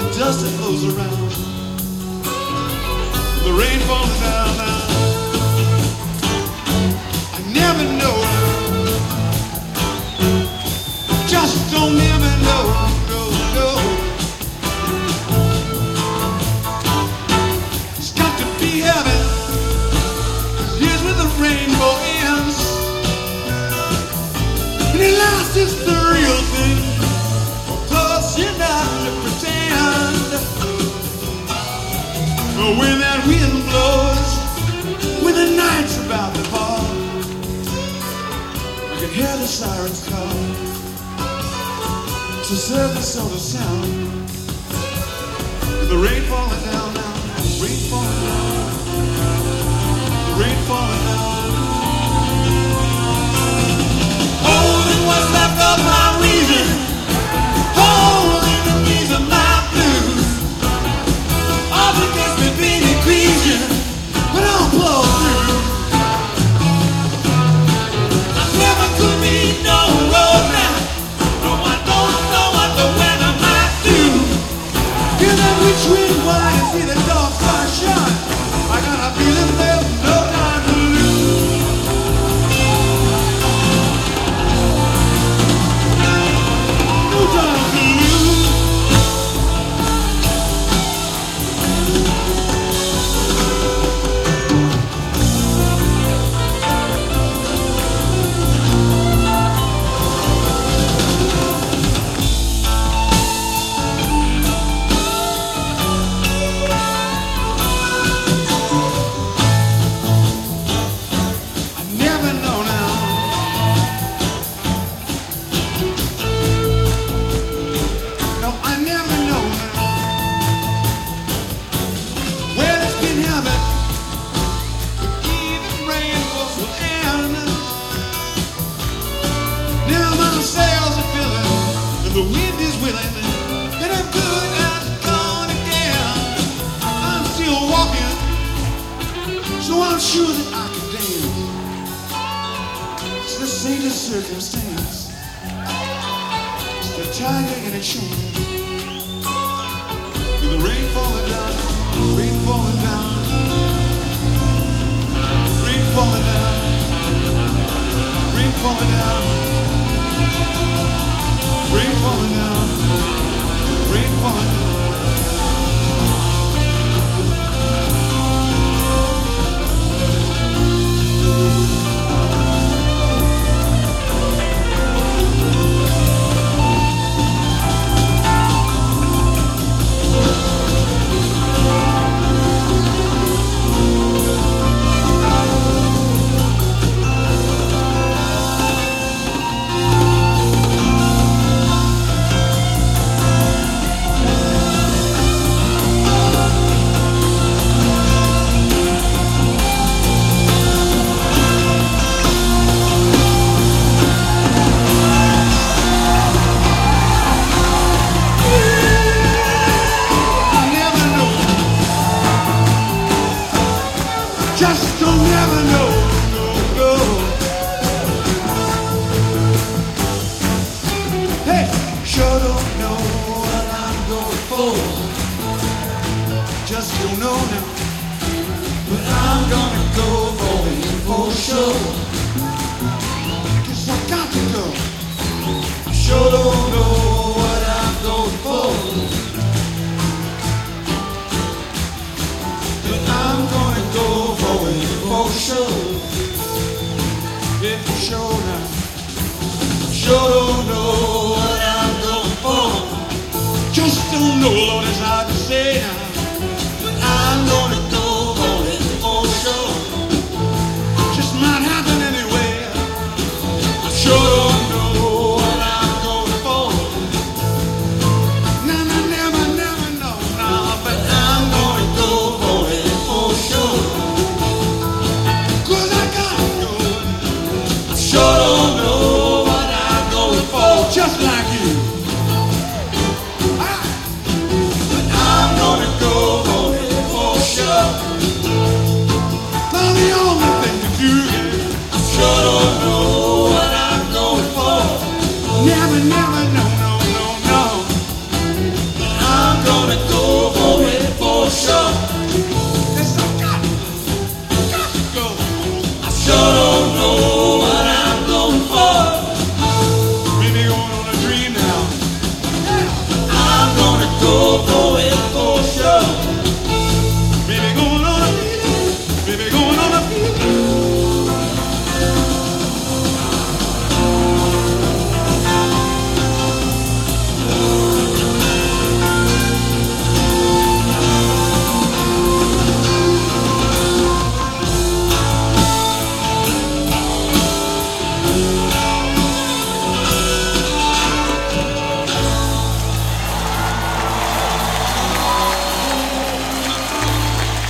dust that blows around, the rain falling down now. I never know, just don't never know, no, no. It's got to be heaven, 'cause here's where the rainbow ends, and at last it's the real thing. You're not to pretend. But when that wind blows, when the night's about to fall, you can hear the sirens call. It's the surface of the sound, with the rain falling down now, the rain falling down, the rain falling down. Holding what's left of my reason, holding the knees of my blues. All against me being increasing, but I'll blow through. I never could be no road now. No, I don't know what the weather might do. Hear that witch wind whine and see the dark side shine. I got a feeling there's no time to lose. No time to lose. The wind is willing, and I'm good as gone again. I'm still walking, so I'm sure that I can dance. It's the saintest circumstance, it's the tiger in a chain. With the rain falling down, rain falling down, rain falling down, rain falling down. Rain falling down, rain falling down. Just don't never know, no, no. Hey, sure don't know what I'm going for. Just don't know now, but I'm gonna go for it for sure. 'Cause I got to go. Sure don't know what I'm going for, but I'm gonna go for sure. Yeah, for sure now. Sure don't know what I'm going for. Just don't know, Lord, it's hard to say now. But I'm gonna